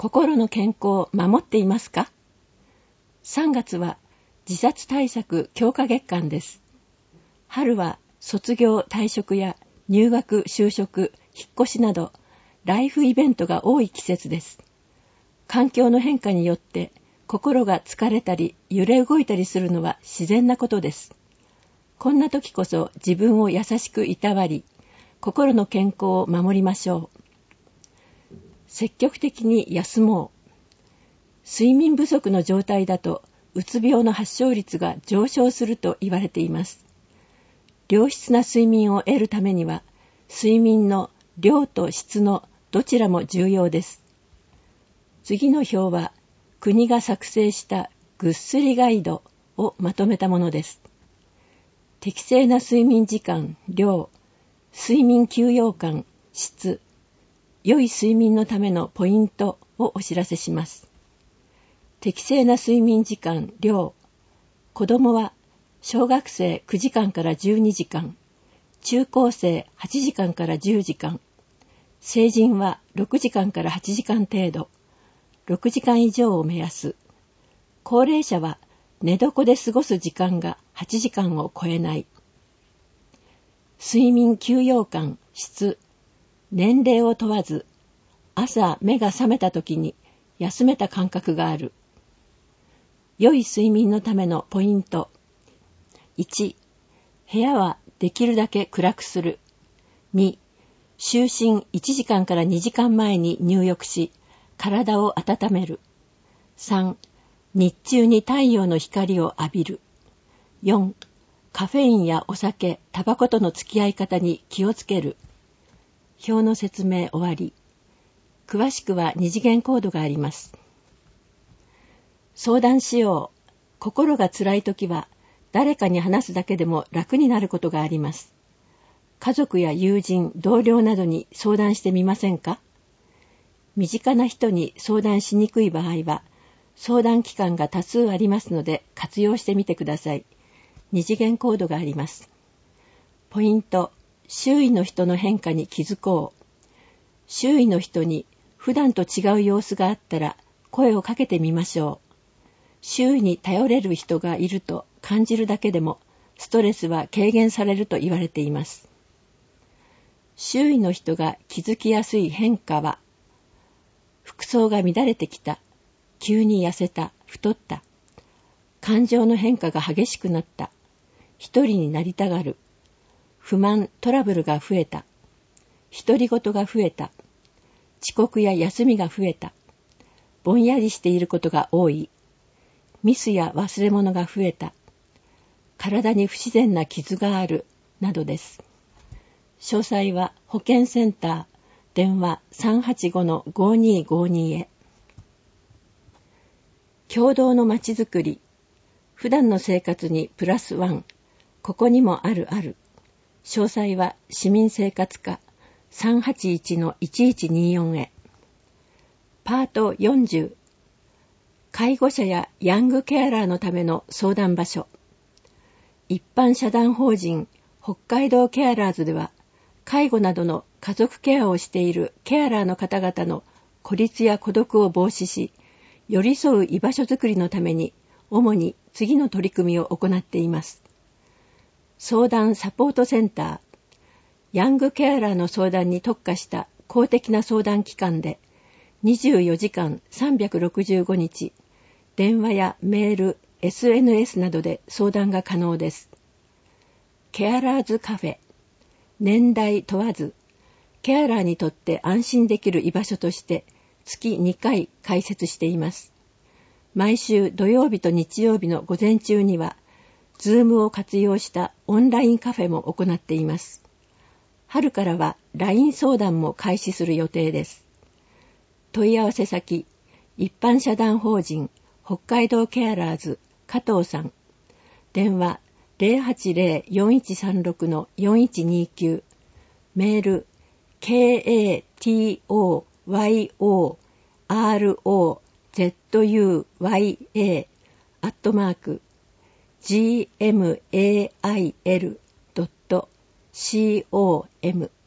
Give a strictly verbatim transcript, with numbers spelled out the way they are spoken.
心の健康を守っていますか？さんがつは自殺対策強化月間です。春は卒業退職や入学就職引っ越しなどライフイベントが多い季節です。環境の変化によって心が疲れたり揺れ動いたりするのは自然なことです。こんな時こそ自分を優しくいたわり、心の健康を守りましょう。積極的に休もう。睡眠不足の状態だとうつ病の発症率が上昇すると言われています。良質な睡眠を得るためには、睡眠の量と質のどちらも重要です。次の表は国が作成したぐっすりガイドをまとめたものです。適正な睡眠時間、量、睡眠休養感、質、良い睡眠のためのポイントをお知らせします。適正な睡眠時間、量。子供は小学生くじかんからじゅうにじかん、中高生はちじかんからじゅうじかん、成人はろくじかんからはちじかん程度、ろくじかん以上を目安。高齢者は寝床で過ごす時間がはちじかんを超えない。睡眠休養感、質。年齢を問わず、朝目が覚めた時に休めた感覚がある。良い睡眠のためのポイント。いち、部屋はできるだけ暗くする。に、就寝いちじかんからにじかんまえに入浴し、体を温める。さん、日中に太陽の光を浴びる。よん、カフェインやお酒、タバコとの付き合い方に気をつける。表の説明終わり。詳しくは二次元コードがあります。相談しよう。心が辛いときは誰かに話すだけでも楽になることがあります。家族や友人、同僚などに相談してみませんか？身近な人に相談しにくい場合は相談機関が多数ありますので活用してみてください。二次元コードがあります。ポイント。周囲の人の変化に気づこう。周囲の人に普段と違う様子があったら声をかけてみましょう。周囲に頼れる人がいると感じるだけでもストレスは軽減されると言われています。周囲の人が気づきやすい変化は、服装が乱れてきた、急に痩せた、太った、感情の変化が激しくなった、一人になりたがる、不満、トラブルが増えた、独り言が増えた、遅刻や休みが増えた、ぼんやりしていることが多い、ミスや忘れ物が増えた、体に不自然な傷がある、などです。詳細は保健センター、電話 さんはちごのごにーごに へ。共同のまちづくり、普段の生活にプラスワン、ここにもあるある。詳細は市民生活課 さんはちいちのいちいちによん へ。パートよんじゅう、介護者やヤングケアラーのための相談場所。一般社団法人北海道ケアラーズでは、介護などの家族ケアをしているケアラーの方々の孤立や孤独を防止し、寄り添う居場所づくりのために、主に次の取り組みを行っています。相談サポートセンター、ヤングケアラーの相談に特化した公的な相談機関で、にじゅうよじかんさんびゃくろくじゅうごにち、電話やメール、エスエヌエス などで相談が可能です。ケアラーズカフェ、年代問わず、ケアラーにとって安心できる居場所として月にかい開設しています。毎週土曜日と日曜日の午前中には、ズームを活用したオンラインカフェも行っています。春からは ライン 相談も開始する予定です。問い合わせ先、一般社団法人北海道ケアラーズ加藤さん、電話 ゼロはちゼロ よんいちさんろく のよんいちにきゅう、メール ケーエーティーオーワイオーアールオーゼットユーワイエー アットマーク ジーエムエーアイエルドットコム